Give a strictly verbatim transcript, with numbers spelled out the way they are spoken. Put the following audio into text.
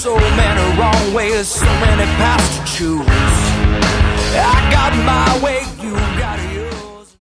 so many wrong ways, so many paths to choose. I got my way, you got yours.